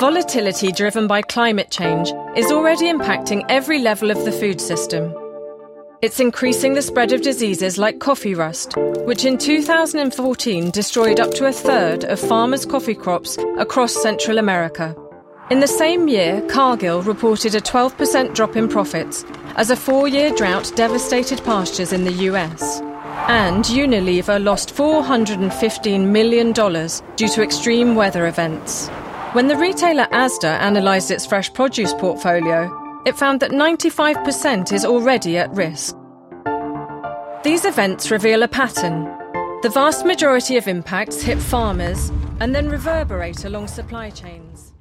Volatility driven by climate change is already impacting every level of the food system. It's increasing the spread of diseases like coffee rust, which in 2014 destroyed up to a third of farmers' coffee crops across Central America. In the same year, Cargill reported a 12% drop in profits as a 4-year drought devastated pastures in the US. And Unilever lost $415 million due to extreme weather events. When the retailer Asda analysed its fresh produce portfolio, it found that 95% is already at risk. These events reveal a pattern. The vast majority of impacts hit farmers and then reverberate along supply chains.